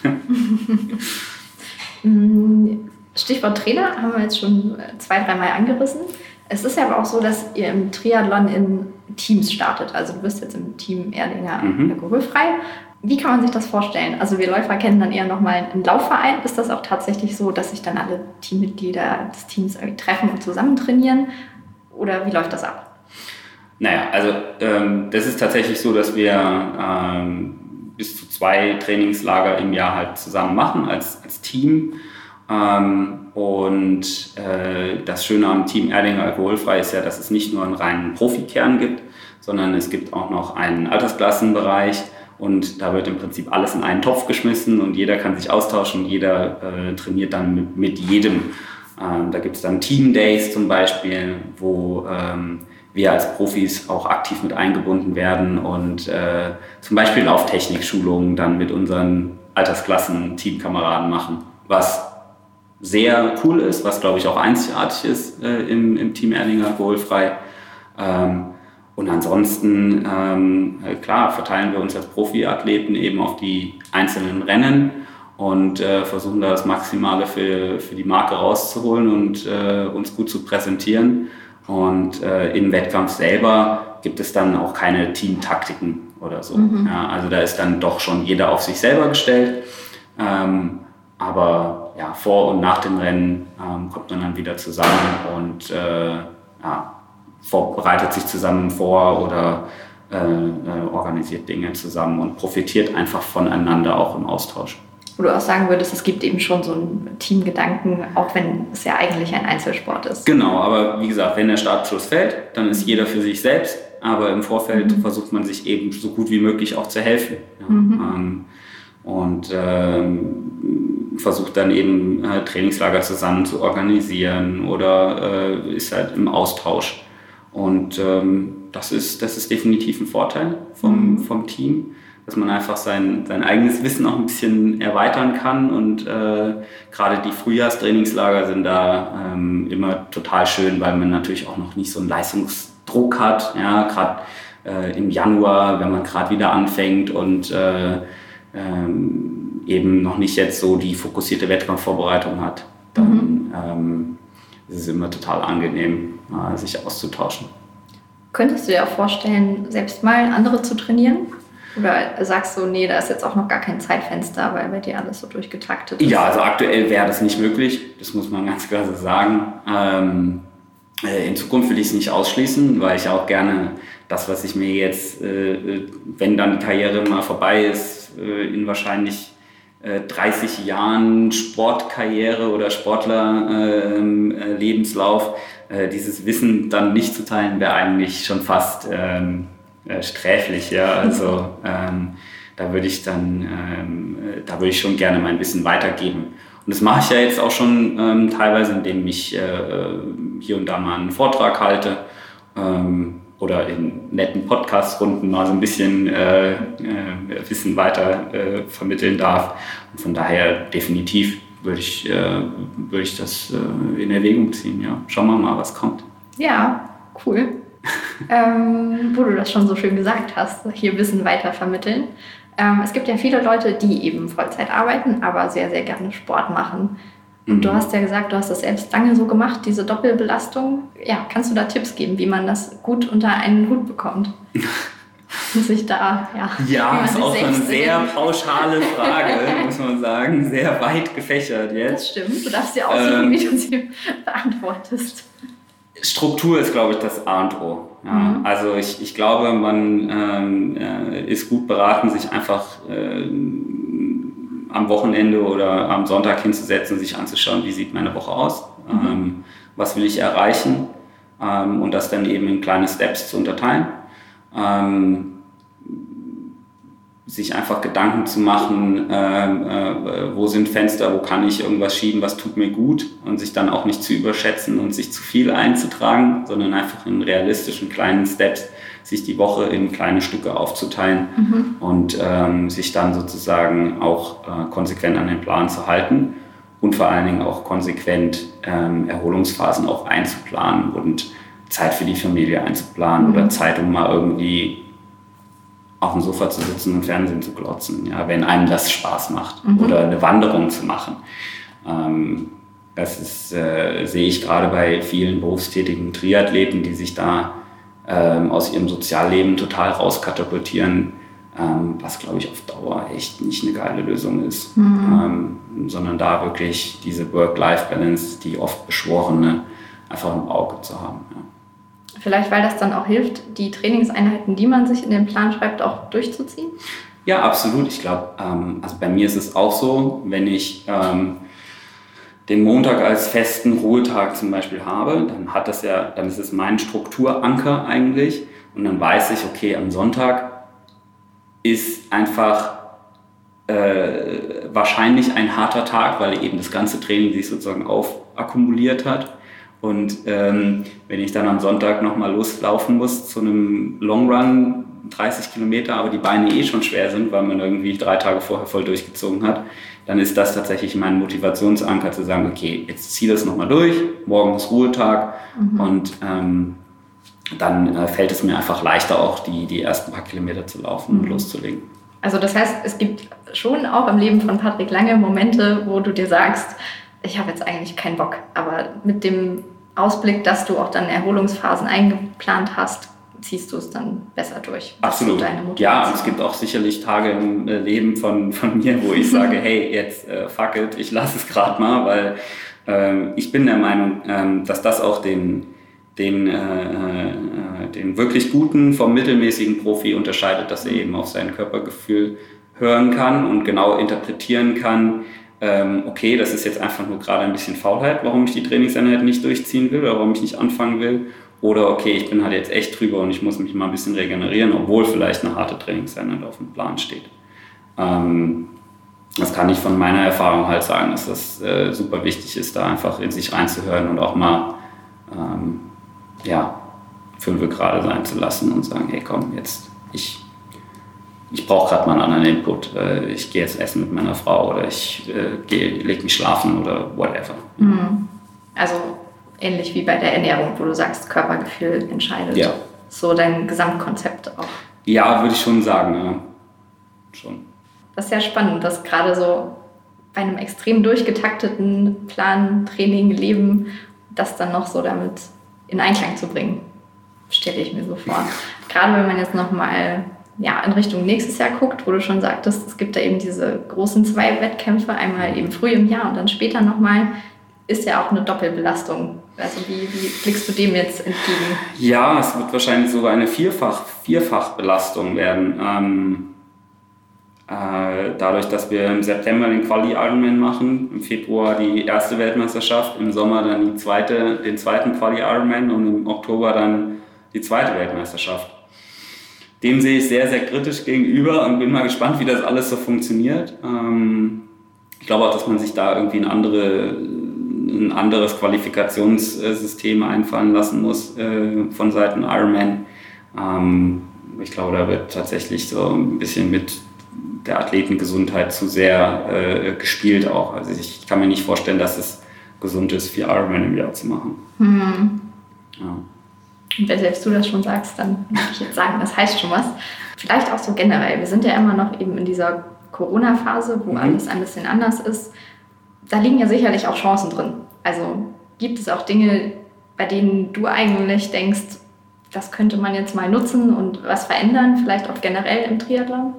Stichwort Trainer haben wir jetzt schon zwei, dreimal angerissen. Es ist ja aber auch so, dass ihr im Triathlon in Teams startet. Also du bist jetzt im Team Erdinger mhm. Alkoholfrei. Wie kann man sich das vorstellen? Also wir Läufer kennen dann eher nochmal einen Laufverein. Ist das auch tatsächlich so, dass sich dann alle Teammitglieder des Teams treffen und zusammen trainieren? Oder wie läuft das ab? Naja, also ähm, das ist tatsächlich so, dass wir ähm, bis zu zwei Trainingslager im Jahr halt zusammen machen als, als Team. Ähm, und äh, das Schöne am Team Erdinger Alkoholfrei ist ja, dass es nicht nur einen reinen Profikern gibt, sondern es gibt auch noch einen Altersklassenbereich. Und da wird im Prinzip alles in einen Topf geschmissen und jeder kann sich austauschen, jeder äh, trainiert dann mit, mit jedem. Ähm, da gibt es dann Team Days zum Beispiel, wo ähm, wir als Profis auch aktiv mit eingebunden werden und äh, zum Beispiel Lauftechnik-Schulungen dann mit unseren Altersklassen-Teamkameraden machen, was sehr cool ist, was glaube ich auch einzigartig ist äh, im, im Team Erdinger Alkoholfrei. Ähm, Und ansonsten, ähm, klar, verteilen wir uns als Profiathleten eben auf die einzelnen Rennen und äh, versuchen da das Maximale für, für die Marke rauszuholen und äh, uns gut zu präsentieren. Und äh, im Wettkampf selber gibt es dann auch keine Teamtaktiken oder so. Mhm. Ja, also da ist dann doch schon jeder auf sich selber gestellt. Ähm, aber ja, vor und nach dem Rennen ähm, kommt man dann wieder zusammen und äh, ja, vorbereitet sich zusammen vor oder äh, äh, organisiert Dinge zusammen und profitiert einfach voneinander auch im Austausch. Wo du auch sagen würdest, es gibt eben schon so einen Teamgedanken, auch wenn es ja eigentlich ein Einzelsport ist. Genau, aber wie gesagt, wenn der Startschuss fällt, dann ist jeder für sich selbst, aber im Vorfeld mhm. versucht man sich eben so gut wie möglich auch zu helfen. Ja. Mhm. Ähm, und ähm, versucht dann eben äh, Trainingslager zusammen zu organisieren oder äh, ist halt im Austausch. Und ähm, das ist, das ist definitiv ein Vorteil vom, vom Team, dass man einfach sein, sein eigenes Wissen auch ein bisschen erweitern kann. Und äh, gerade die Frühjahrstrainingslager sind da ähm, immer total schön, weil man natürlich auch noch nicht so einen Leistungsdruck hat. Ja, gerade äh, im Januar, wenn man gerade wieder anfängt und äh, ähm, eben noch nicht jetzt so die fokussierte Wettkampfvorbereitung hat, dann mhm. ähm, ist es immer total angenehm, sich auszutauschen. Könntest du dir auch vorstellen, selbst mal andere zu trainieren? Oder sagst du, nee, da ist jetzt auch noch gar kein Zeitfenster, weil bei dir alles so durchgetaktet ist? Ja, also aktuell wäre das nicht möglich, das muss man ganz klar so sagen. Ähm, in Zukunft will ich es nicht ausschließen, weil ich auch gerne das, was ich mir jetzt, äh, wenn dann die Karriere mal vorbei ist, äh, in wahrscheinlich dreißig Jahren Sportkarriere oder Sportler-Lebenslauf, äh, äh, dieses Wissen dann nicht zu teilen, wäre eigentlich schon fast ähm, äh, sträflich. Ja? Also ähm, da würde ich dann, ähm, da würde ich schon gerne mein Wissen weitergeben. Und das mache ich ja jetzt auch schon ähm, teilweise, indem ich äh, hier und da mal einen Vortrag halte. Ähm, oder in netten Podcast-Runden mal so ein bisschen äh, äh, Wissen weiter äh, vermitteln darf. Und von daher definitiv würde ich, äh, würde ich das äh, in Erwägung ziehen. Ja. Schauen wir mal, was kommt. Ja, cool. ähm, wo du das schon so schön gesagt hast, hier Wissen weiter vermitteln. Ähm, es gibt ja viele Leute, die eben Vollzeit arbeiten, aber sehr, sehr gerne Sport machen. Und du hast ja gesagt, du hast das selbst lange so gemacht, diese Doppelbelastung. Ja, kannst du da Tipps geben, wie man das gut unter einen Hut bekommt? Und sich da, ja. Ja, das ist auch eine sehr pauschale Frage, muss man sagen. Sehr weit gefächert jetzt. Das stimmt. Du darfst dir aussuchen, ähm, wie du sie beantwortest. Struktur ist, glaube ich, das A und O. Ja, mhm. Also ich, ich glaube, man ähm, äh, ist gut beraten, sich einfach äh, am Wochenende oder am Sonntag hinzusetzen, sich anzuschauen, wie sieht meine Woche aus, mhm. ähm, was will ich erreichen ähm, und das dann eben in kleine Steps zu unterteilen. Ähm, sich einfach Gedanken zu machen, äh, äh, wo sind Fenster, wo kann ich irgendwas schieben, was tut mir gut und sich dann auch nicht zu überschätzen und sich zu viel einzutragen, sondern einfach in realistischen kleinen Steps sich die Woche in kleine Stücke aufzuteilen mhm. und ähm, sich dann sozusagen auch äh, konsequent an den Plan zu halten und vor allen Dingen auch konsequent ähm, Erholungsphasen auch einzuplanen und Zeit für die Familie einzuplanen mhm. oder Zeit, um mal irgendwie auf dem Sofa zu sitzen und Fernsehen zu glotzen, ja, wenn einem das Spaß macht mhm. oder eine Wanderung zu machen. Ähm, das ist, äh, sehe ich gerade bei vielen berufstätigen Triathleten, die sich da ähm, aus ihrem Sozialleben total rauskatapultieren, ähm, was, glaube ich, auf Dauer echt nicht eine geile Lösung ist, mhm. ähm, sondern da wirklich diese Work-Life-Balance, die oft beschworene, einfach im Auge zu haben. Ja. Vielleicht, weil das dann auch hilft, die Trainingseinheiten, die man sich in den Plan schreibt, auch durchzuziehen? Ja, absolut. Ich glaube, ähm, also bei mir ist es auch so, wenn ich ähm, den Montag als festen Ruhetag zum Beispiel habe, dann hat das ja, dann ist es mein Strukturanker eigentlich und dann weiß ich, okay, am Sonntag ist einfach äh, wahrscheinlich ein harter Tag, weil eben das ganze Training sich sozusagen aufakkumuliert hat. Und ähm, wenn ich dann am Sonntag nochmal loslaufen muss zu einem Long Run, dreißig Kilometer, aber die Beine eh schon schwer sind, weil man irgendwie drei Tage vorher voll durchgezogen hat, dann ist das tatsächlich mein Motivationsanker zu sagen, okay, jetzt zieh das nochmal durch, morgen ist Ruhetag mhm. und ähm, dann äh, fällt es mir einfach leichter auch, die, die ersten paar Kilometer zu laufen mhm. und loszulegen. Also das heißt, es gibt schon auch im Leben von Patrick Lange Momente, wo du dir sagst, ich habe jetzt eigentlich keinen Bock, aber mit dem Ausblick, dass du auch dann Erholungsphasen eingeplant hast, ziehst du es dann besser durch. Absolut. Ja, und es gibt auch sicherlich Tage im Leben von, von mir, wo ich sage, hey, jetzt äh, fuck it, ich lasse es gerade mal, weil äh, ich bin der Meinung, äh, dass das auch den, den, äh, äh, den wirklich guten vom mittelmäßigen Profi unterscheidet, dass er eben auf sein Körpergefühl hören kann und genau interpretieren kann, okay, das ist jetzt einfach nur gerade ein bisschen Faulheit, warum ich die Trainingseinheit nicht durchziehen will oder warum ich nicht anfangen will. Oder okay, ich bin halt jetzt echt drüber und ich muss mich mal ein bisschen regenerieren, obwohl vielleicht eine harte Trainingseinheit auf dem Plan steht. Das kann ich von meiner Erfahrung halt sagen, dass das super wichtig ist, da einfach in sich reinzuhören und auch mal ja, fünfe gerade sein zu lassen und sagen, hey komm, jetzt ich Ich brauche gerade mal einen anderen Input. Ich gehe jetzt essen mit meiner Frau oder ich äh, lege mich schlafen oder whatever. Also ähnlich wie bei der Ernährung, wo du sagst, Körpergefühl entscheidet. Ja. So dein Gesamtkonzept auch. Ja, würde ich schon sagen. Ja. Schon. Das ist ja spannend, dass gerade so bei einem extrem durchgetakteten Plan, Training, Leben, das dann noch so damit in Einklang zu bringen, stelle ich mir so vor. Gerade wenn man jetzt nochmal ja, in Richtung nächstes Jahr guckt, wo du schon sagtest, es gibt da eben diese großen zwei Wettkämpfe, einmal eben früh im Jahr und dann später nochmal, ist ja auch eine Doppelbelastung. Also wie, wie blickst du dem jetzt entgegen? Ja, es wird wahrscheinlich sogar eine Vierfach, Vierfachbelastung werden. Ähm, äh, dadurch, dass wir im September den Quali-Ironman machen, im Februar die erste Weltmeisterschaft, im Sommer dann die zweite, den zweiten Quali-Ironman und im Oktober dann die zweite Weltmeisterschaft. Dem sehe ich sehr, sehr kritisch gegenüber und bin mal gespannt, wie das alles so funktioniert. Ähm, ich glaube auch, dass man sich da irgendwie ein, andere, ein anderes Qualifikationssystem einfallen lassen muss äh, von Seiten Ironman. Ähm, ich glaube, da wird tatsächlich so ein bisschen mit der Athletengesundheit zu sehr äh, gespielt auch. Also ich kann mir nicht vorstellen, dass es gesund ist, vier Ironman im Jahr zu machen. Mhm. Ja. Und wenn selbst du das schon sagst, dann würde ich jetzt sagen, das heißt schon was. Vielleicht auch so generell. Wir sind ja immer noch eben in dieser Corona-Phase, wo mhm. alles ein bisschen anders ist. Da liegen ja sicherlich auch Chancen drin. Also gibt es auch Dinge, bei denen du eigentlich denkst, das könnte man jetzt mal nutzen und was verändern, vielleicht auch generell im Triathlon?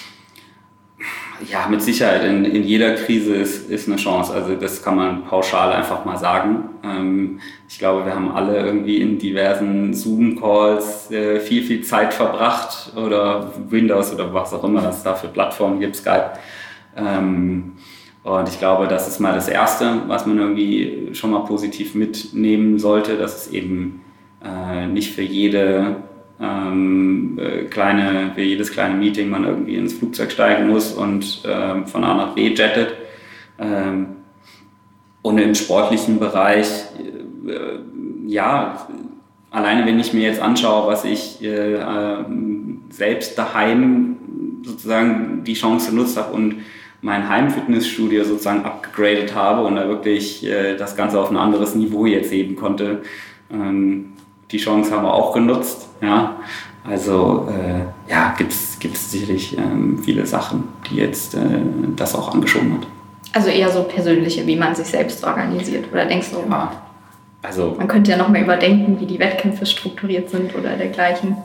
Ja, mit Sicherheit. In, in jeder Krise ist, ist eine Chance. Also das kann man pauschal einfach mal sagen. Ähm, ich glaube, wir haben alle irgendwie in diversen Zoom-Calls äh, viel, viel Zeit verbracht oder Windows oder was auch immer es da für Plattformen gibt, Skype. Ähm, und ich glaube, das ist mal das Erste, was man irgendwie schon mal positiv mitnehmen sollte, dass es eben äh, nicht für jede ähm, äh, kleine, für jedes kleine Meeting man irgendwie ins Flugzeug steigen muss und ähm, von A nach B jettet. Ähm, und im sportlichen Bereich, äh, ja, alleine wenn ich mir jetzt anschaue, was ich äh, äh, selbst daheim sozusagen die Chance genutzt habe und mein Heimfitnessstudio sozusagen abgegradet habe und da wirklich äh, das Ganze auf ein anderes Niveau jetzt heben konnte. Ähm, die Chance haben wir auch genutzt. Ja. Also äh, ja, gibt es sicherlich ähm, viele Sachen, die jetzt äh, das auch angeschoben hat. Also eher so persönliche, wie man sich selbst organisiert, oder denkst du? Ja, also man könnte ja noch mal überdenken, wie die Wettkämpfe strukturiert sind oder dergleichen.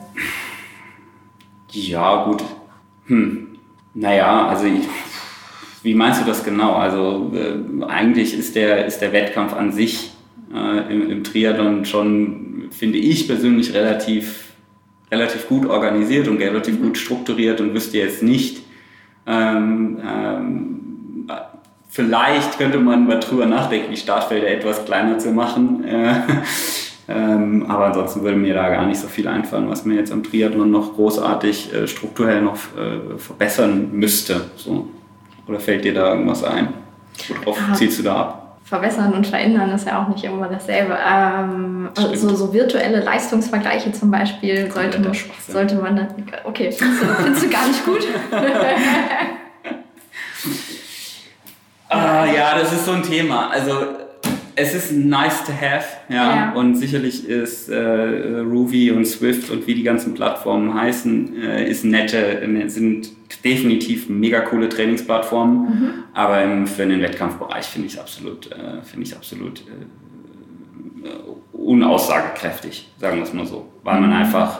Ja, gut. Hm. Naja, also ich, wie meinst du das genau? Also äh, eigentlich ist der, ist der Wettkampf an sich äh, im, im Triathlon schon, finde ich persönlich, relativ, relativ gut organisiert und relativ mhm. gut strukturiert und wüsste jetzt nicht, ähm, ähm, vielleicht könnte man mal drüber nachdenken, die Startfelder etwas kleiner zu machen. Äh, ähm, aber ansonsten würde mir da gar nicht so viel einfallen, was mir jetzt am Triathlon noch großartig äh, strukturell noch äh, verbessern müsste. So. Oder fällt dir da irgendwas ein? Worauf ah, zielst du da ab? Verbessern und verändern ist ja auch nicht immer dasselbe. Ähm, also so virtuelle Leistungsvergleiche zum Beispiel sollte man, sollte man... Okay, findest du, findest du gar nicht gut? Ah, ja, das ist so ein Thema. Also es ist nice to have, ja, ja. Und sicherlich ist äh, Rouvy und Zwift und wie die ganzen Plattformen heißen, äh, ist nette, sind definitiv mega coole Trainingsplattformen. Mhm. Aber im, für den Wettkampfbereich finde ich es absolut, äh, finde ich absolut äh, unaussagekräftig, sagen wir es mal so, weil man einfach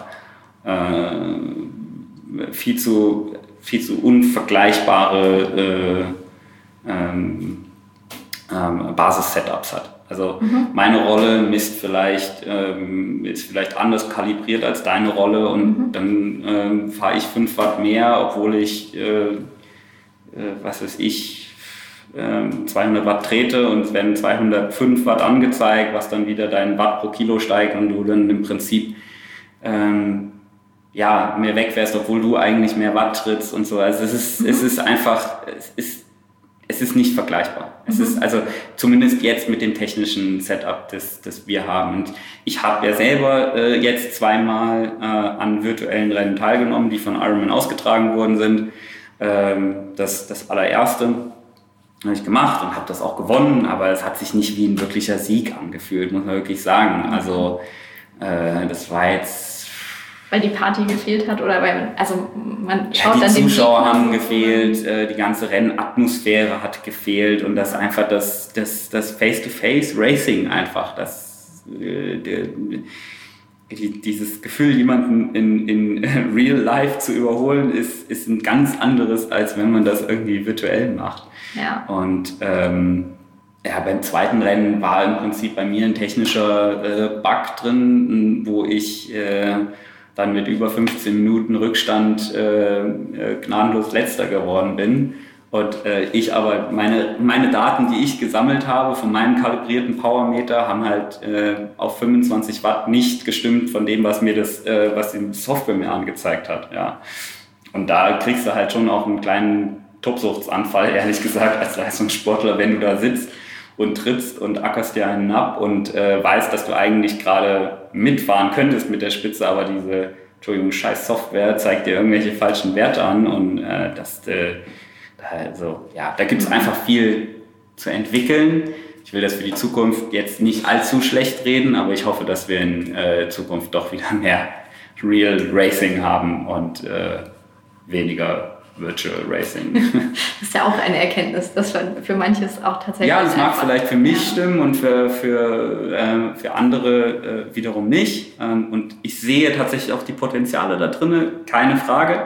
äh, viel zu viel zu unvergleichbare äh, Ähm, ähm, Basis-Setups hat. Also mhm. meine Rolle misst vielleicht, ähm, ist vielleicht anders kalibriert als deine Rolle und mhm. dann ähm, fahre ich fünf Watt mehr, obwohl ich, äh, äh, was weiß ich, äh, zweihundert Watt trete und es werden zweihundertfünf Watt angezeigt, was dann wieder dein Watt pro Kilo steigt und du dann im Prinzip ähm, ja, mehr wegfährst, obwohl du eigentlich mehr Watt trittst und so. Also es ist, mhm. es ist einfach, es ist Es ist nicht vergleichbar. Es mhm. ist also zumindest jetzt mit dem technischen Setup, das, das wir haben. Und ich habe ja selber äh, jetzt zweimal äh, an virtuellen Rennen teilgenommen, die von Ironman ausgetragen worden sind. Ähm, das, das allererste habe ich gemacht und habe das auch gewonnen, aber es hat sich nicht wie ein wirklicher Sieg angefühlt, muss man wirklich sagen. Also äh, das war jetzt... Weil die Party gefehlt hat oder weil man, also man schaut ja, dann die Zuschauer haben gefehlt, äh, die ganze Rennatmosphäre hat gefehlt und das einfach das, das, das Face-to-Face-Racing einfach, das, äh, die, dieses Gefühl, jemanden in, in Real Life zu überholen, ist, ist ein ganz anderes, als wenn man das irgendwie virtuell macht. Ja. Und ähm, ja, beim zweiten Rennen war im Prinzip bei mir ein technischer äh, Bug drin, wo ich äh, dann mit über fünfzehn Minuten Rückstand äh, gnadenlos Letzter geworden bin. Und äh, ich aber, meine, meine Daten, die ich gesammelt habe von meinem kalibrierten Powermeter, haben halt äh, auf fünfundzwanzig Watt nicht gestimmt von dem, was mir das, äh, was die Software mir angezeigt hat. Ja. Und da kriegst du halt schon auch einen kleinen Tobsuchtsanfall, ehrlich gesagt, als Leistungssportler, wenn du da sitzt und trittst und ackerst dir einen ab und äh, weißt, dass du eigentlich gerade mitfahren könntest mit der Spitze, aber diese, Entschuldigung, scheiß Software zeigt dir irgendwelche falschen Werte an und äh, das, äh, also, ja, da gibt es einfach viel zu entwickeln. Ich will das für die Zukunft jetzt nicht allzu schlecht reden, aber ich hoffe, dass wir in äh, Zukunft doch wieder mehr Real Racing haben und äh, weniger Virtual Racing. Das ist ja auch eine Erkenntnis, dass für manches auch tatsächlich... Ja, das mag vielleicht für mich ja. stimmen und für, für, äh, für andere äh, wiederum nicht. Ähm, und ich sehe tatsächlich auch die Potenziale da drin, keine Frage.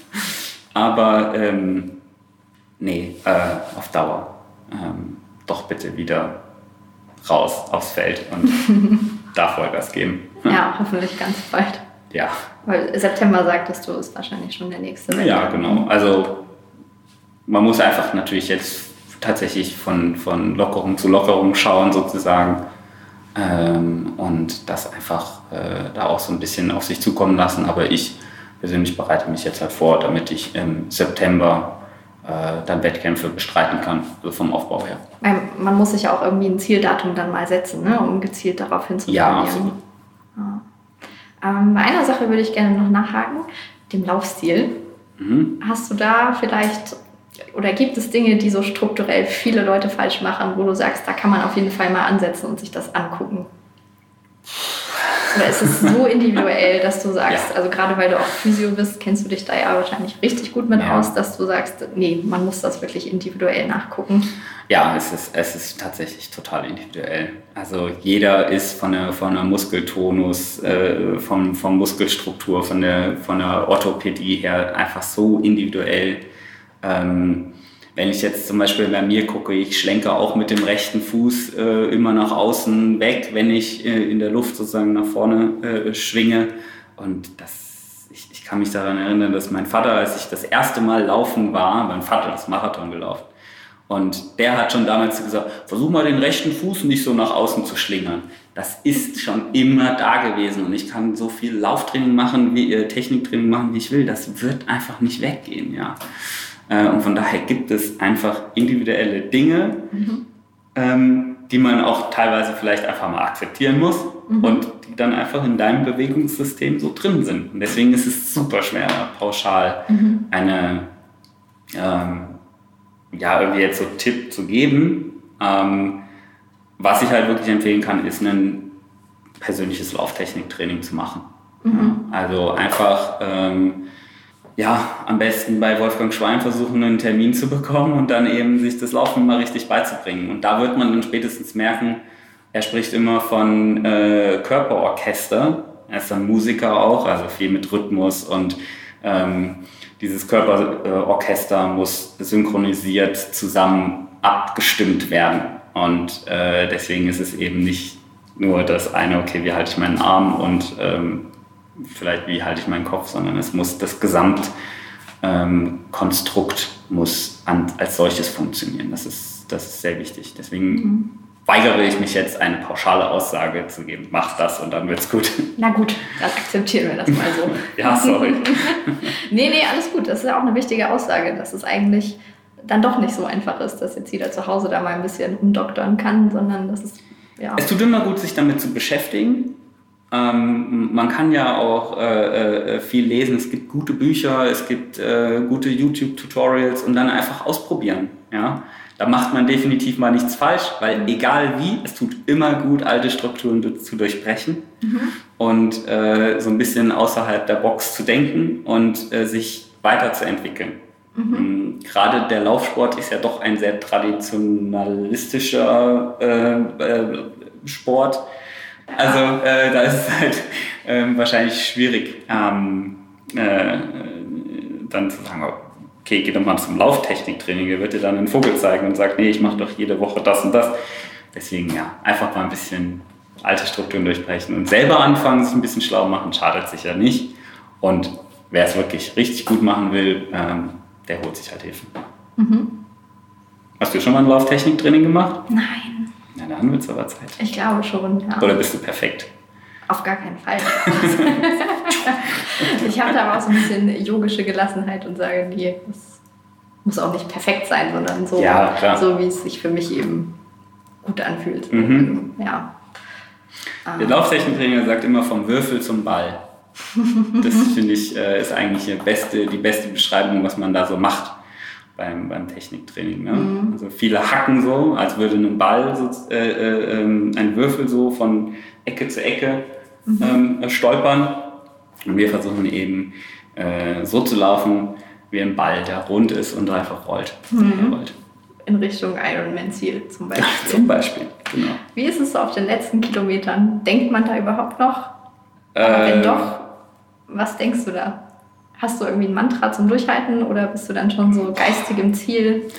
Aber ähm, nee, äh, auf Dauer ähm, doch bitte wieder raus aufs Feld und da Vollgas geben. Ja, hoffentlich ganz bald. Ja. Weil September, sagtest du, ist wahrscheinlich schon der nächste. Ja, genau. Also man muss einfach natürlich jetzt tatsächlich von, von Lockerung zu Lockerung schauen sozusagen. ähm, und das einfach äh, da auch so ein bisschen auf sich zukommen lassen. Aber ich persönlich bereite mich jetzt halt vor, damit ich im September äh, dann Wettkämpfe bestreiten kann, so vom Aufbau her. Man muss sich ja auch irgendwie ein Zieldatum dann mal setzen, ne, um gezielt darauf hinzutrainieren. Ja, absolut. Ja. Ähm, bei einer Sache würde ich gerne noch nachhaken, dem Laufstil. Mhm. Hast du da vielleicht, oder gibt es Dinge, die so strukturell viele Leute falsch machen, wo du sagst, da kann man auf jeden Fall mal ansetzen und sich das angucken? Oder ist es so individuell, dass du sagst, ja. also gerade weil du auch Physio bist, kennst du dich da ja wahrscheinlich richtig gut mit ja. aus, dass du sagst, nee, man muss das wirklich individuell nachgucken? Ja, es ist, es ist tatsächlich total individuell. Also jeder ist von der, von der Muskeltonus, äh, vom, vom Muskelstruktur, von der, von der Orthopädie her einfach so individuell. Ähm, wenn ich jetzt zum Beispiel bei mir gucke, ich schlenke auch mit dem rechten Fuß äh, immer nach außen weg, wenn ich äh, in der Luft sozusagen nach vorne äh, schwinge. Und das, ich, ich kann mich daran erinnern, dass mein Vater, als ich das erste Mal laufen war, mein Vater ist Marathon gelaufen. Und der hat schon damals gesagt, versuch mal den rechten Fuß nicht so nach außen zu schlingern. Das ist schon immer da gewesen und ich kann so viel Lauftraining machen, wie äh, Techniktraining machen, wie ich will. Das wird einfach nicht weggehen, ja. Äh, und von daher gibt es einfach individuelle Dinge, mhm. ähm, die man auch teilweise vielleicht einfach mal akzeptieren muss mhm. und die dann einfach in deinem Bewegungssystem so drin sind. Und deswegen ist es super schwer, pauschal mhm. eine ähm, ja, irgendwie jetzt so Tipp zu geben. Ähm, was ich halt wirklich empfehlen kann, ist ein persönliches Lauftechniktraining zu machen. Mhm. Also einfach, ähm, ja, am besten bei Wolfgang Schwein versuchen, einen Termin zu bekommen und dann eben sich das Laufen mal richtig beizubringen. Und da wird man dann spätestens merken, er spricht immer von äh, Körperorchester. Er ist dann Musiker auch, also viel mit Rhythmus und ähm, dieses Körperorchester muss synchronisiert zusammen abgestimmt werden. Und äh, deswegen ist es eben nicht nur das eine, okay, wie halte ich meinen Arm und ähm, vielleicht wie halte ich meinen Kopf, sondern es muss das Gesamtkonstrukt ähm, muss an, als solches funktionieren. Das ist, das ist sehr wichtig. Deswegen mhm. weigere ich mich jetzt, eine pauschale Aussage zu geben. Mach das und dann wird's gut. Na gut, dann akzeptieren wir das mal so. Ja, sorry. nee, nee, alles gut. Das ist ja auch eine wichtige Aussage, dass es eigentlich dann doch nicht so einfach ist, dass jetzt jeder zu Hause da mal ein bisschen umdoktern kann, sondern dass es, ja. Es tut immer gut, sich damit zu beschäftigen. Ähm, man kann ja auch äh, äh, viel lesen. Es gibt gute Bücher, es gibt äh, gute YouTube-Tutorials und dann einfach ausprobieren, ja. Da macht man definitiv mal nichts falsch, weil egal wie, es tut immer gut, alte Strukturen zu durchbrechen mhm. und äh, so ein bisschen außerhalb der Box zu denken und äh, sich weiterzuentwickeln. Mhm. Gerade der Laufsport ist ja doch ein sehr traditionalistischer äh, äh, Sport. Also äh, da ist es halt äh, wahrscheinlich schwierig, ähm, äh, dann zu sagen, okay, geh doch mal zum Lauftechniktraining, der wird dir dann einen Vogel zeigen und sagt, nee, ich mache doch jede Woche das und das. Deswegen ja, einfach mal ein bisschen alte Strukturen durchbrechen und selber anfangen, sich ein bisschen schlau machen, schadet sicher nicht. Und wer es wirklich richtig gut machen will, ähm, der holt sich halt Hilfe. Mhm. Hast du schon mal ein Lauftechniktraining gemacht? Nein. Na, dann wird es aber Zeit. Ich glaube schon, ja. Oder bist du perfekt? Auf gar keinen Fall. Ich habe da aber auch so ein bisschen yogische Gelassenheit und sage, nee, das muss auch nicht perfekt sein, sondern so, ja, so wie es sich für mich eben gut anfühlt. Mhm. Ja. Der Lauftechniktrainer sagt immer vom Würfel zum Ball. Das finde ich ist eigentlich die beste, die beste Beschreibung, was man da so macht beim, beim Techniktraining. Ne? Mhm. Also viele hacken so, als würde ein Ball, so, äh, äh, ein Würfel so von Ecke zu Ecke mhm. ähm, stolpern. Und wir versuchen eben äh, so zu laufen wie ein Ball, der rund ist und einfach rollt. Mhm. rollt. In Richtung Ironman-Ziel zum Beispiel. Ja, zum Beispiel, genau. Wie ist es so auf den letzten Kilometern? Denkt man da überhaupt noch? Aber äh, wenn doch, was denkst du da? Hast du irgendwie ein Mantra zum Durchhalten oder bist du dann schon so geistig im Ziel?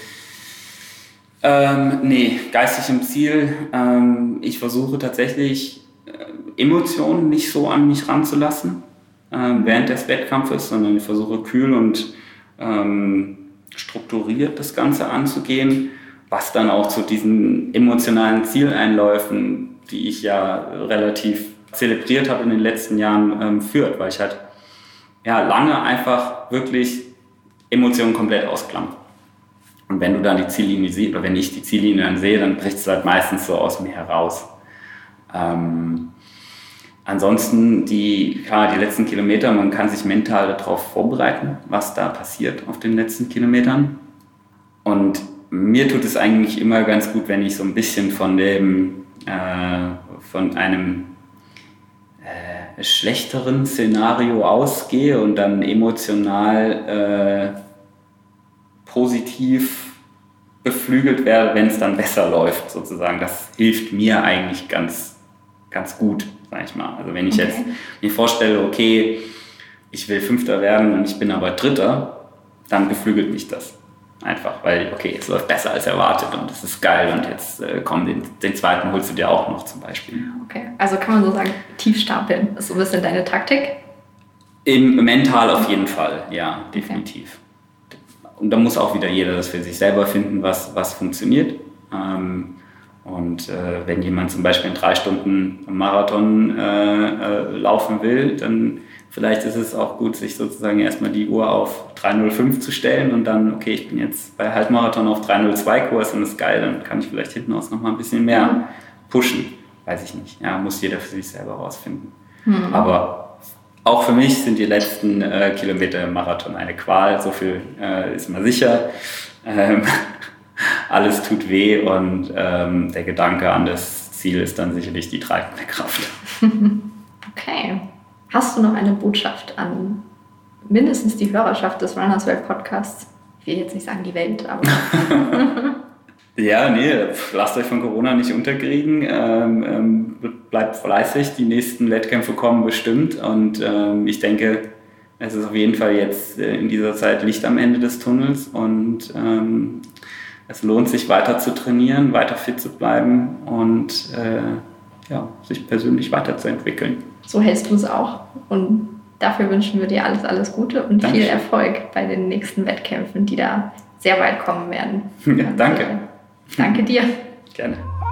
Ähm, nee, geistig im Ziel. Ähm, ich versuche tatsächlich äh, Emotionen nicht so an mich ranzulassen äh, während des Wettkampfes, sondern ich versuche kühl und ähm, strukturiert das Ganze anzugehen, was dann auch zu diesen emotionalen Zieleinläufen die ich ja relativ zelebriert habe in den letzten Jahren, ähm, führt, weil ich halt ja, lange einfach wirklich Emotionen komplett ausklammern. Und wenn du dann die Ziellinie siehst, oder wenn ich die Ziellinie dann sehe, dann bricht es halt meistens so aus mir heraus. Ähm, ansonsten, die, klar, die letzten Kilometer, man kann sich mental darauf vorbereiten, was da passiert auf den letzten Kilometern. Und mir tut es eigentlich immer ganz gut, wenn ich so ein bisschen von dem, äh, von einem äh, schlechteren Szenario ausgehe und dann emotional äh, positiv beflügelt werde, wenn es dann besser läuft, sozusagen. Das hilft mir eigentlich ganz, ganz gut, sag ich mal. Also wenn ich okay. jetzt mir vorstelle, okay, ich will Fünfter werden und ich bin aber Dritter, dann beflügelt mich das einfach, weil, okay, es läuft besser als erwartet und das ist geil und jetzt äh, komm, den, den zweiten holst du dir auch noch zum Beispiel. Okay, also kann man so sagen, tief stapeln, ist so ein bisschen deine Taktik? Im, mental auf jeden Fall, ja, definitiv. Okay. Und da muss auch wieder jeder das für sich selber finden, was, was funktioniert. Ähm, und äh, wenn jemand zum Beispiel in drei Stunden Marathon äh, äh, laufen will, dann vielleicht ist es auch gut, sich sozusagen erstmal die Uhr auf drei null fünf zu stellen und dann, okay, ich bin jetzt bei Halbmarathon auf drei null zwei Kurs und das ist geil, dann kann ich vielleicht hinten aus noch mal ein bisschen mehr pushen. Weiß ich nicht. Ja, muss jeder für sich selber rausfinden. Mhm. Aber auch für mich sind die letzten äh, Kilometer im Marathon eine Qual, so viel äh, ist mal sicher. Ähm, alles tut weh und ähm, der Gedanke an das Ziel ist dann sicherlich die treibende Kraft. Okay. Hast du noch eine Botschaft an mindestens die Hörerschaft des Runners World Podcasts? Ich will jetzt nicht sagen die Welt, aber... Ja, nee, lasst euch von Corona nicht unterkriegen. Ähm, ähm, bleibt fleißig, die nächsten Wettkämpfe kommen bestimmt. Und ähm, ich denke, es ist auf jeden Fall jetzt äh, in dieser Zeit Licht am Ende des Tunnels. Und ähm, es lohnt sich weiter zu trainieren, weiter fit zu bleiben und äh, ja, sich persönlich weiterzuentwickeln. So hältst du es auch. Und dafür wünschen wir dir alles, alles Gute und Dankeschön. Viel Erfolg bei den nächsten Wettkämpfen, die da sehr weit kommen werden. Ja, danke. Und, äh, Danke dir. Gerne.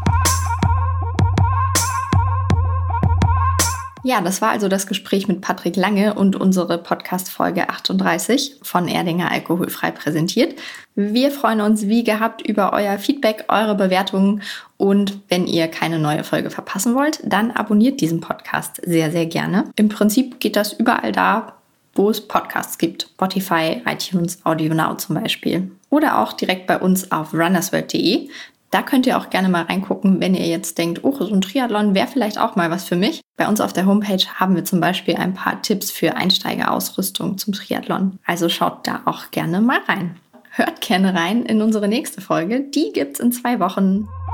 Ja, das war also das Gespräch mit Patrick Lange und unsere Podcast-Folge achtunddreißig von Erdinger Alkoholfrei präsentiert. Wir freuen uns wie gehabt über euer Feedback, eure Bewertungen und wenn ihr keine neue Folge verpassen wollt, dann abonniert diesen Podcast sehr, sehr gerne. Im Prinzip geht das überall da, wo es Podcasts gibt. Spotify, iTunes, AudioNow zum Beispiel. Oder auch direkt bei uns auf runnersworld punkt de. Da könnt ihr auch gerne mal reingucken, wenn ihr jetzt denkt, oh, so ein Triathlon wäre vielleicht auch mal was für mich. Bei uns auf der Homepage haben wir zum Beispiel ein paar Tipps für Einsteigerausrüstung zum Triathlon. Also schaut da auch gerne mal rein. Hört gerne rein in unsere nächste Folge. Die gibt's in zwei Wochen.